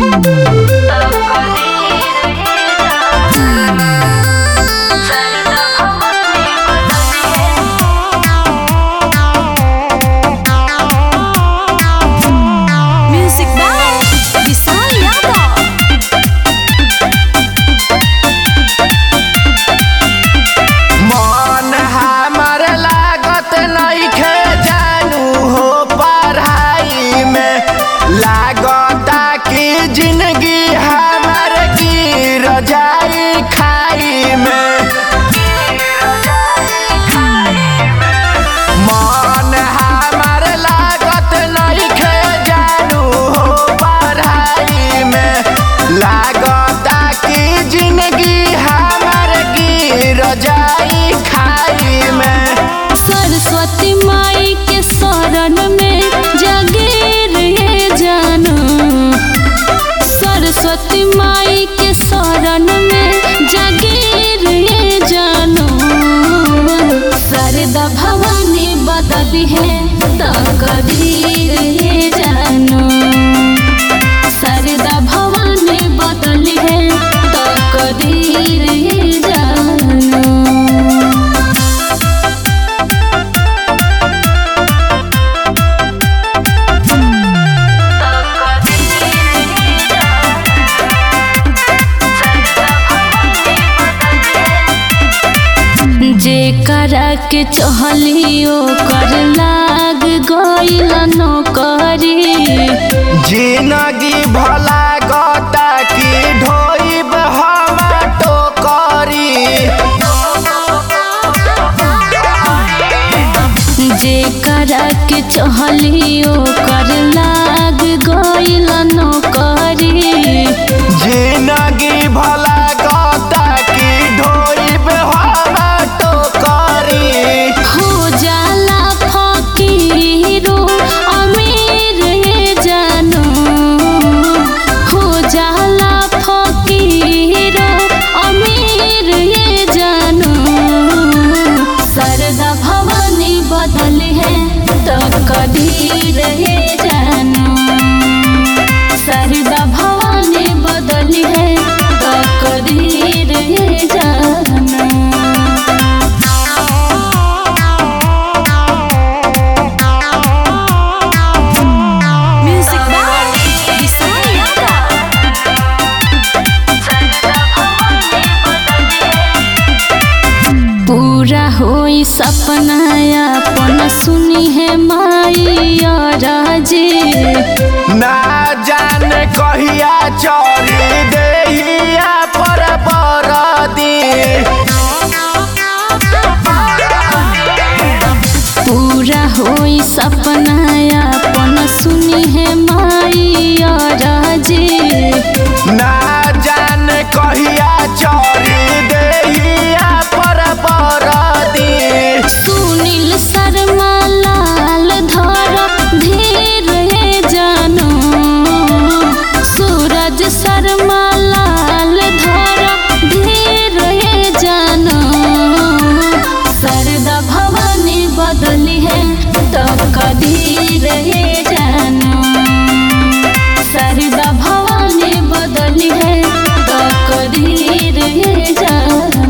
सरस्वती माई के शरण में जागे रे जानो, सरस्वती माई के शरण में जागे रे जानो। शारदा भवानी बदली है तकदीर रे जानो, शारदा भवानी बदली है तकदीर रे जानो। जेकरा के चहलियो कर लाग गइल नौकरी, जिंदगी भला गता की ढोइब हम टोकरी। जेकरा के चहलियो कर लाग गइल नौकरी, जिंदगी भला गता की ढोइब हम टोकरी। हो जाला फकीरो अमीर रे जानो, हो जाला फकीरो अमीर रे जानो। शारदा भवानी बदली है तकदीर रे जानो, शारदा भवानी बदली है तकदीर रे जानो। पूरा होई सपना अपन सुनी है माई राजे, ना जाने कहिया चोरी देहिया पर बरदी। पूरा होई सपना अपन सुनी है माई राजे, ना जाने कहिया चोरी देहिया पर बरदी। सुनील शर्मा लाल धर धीर रे जानो, सूरज शर्मा लाल धर धीर रे जानो। शारदा भवानी बदली है तकदीर रे जानो, शारदा भवानी बदली है तकदीर रे जानो।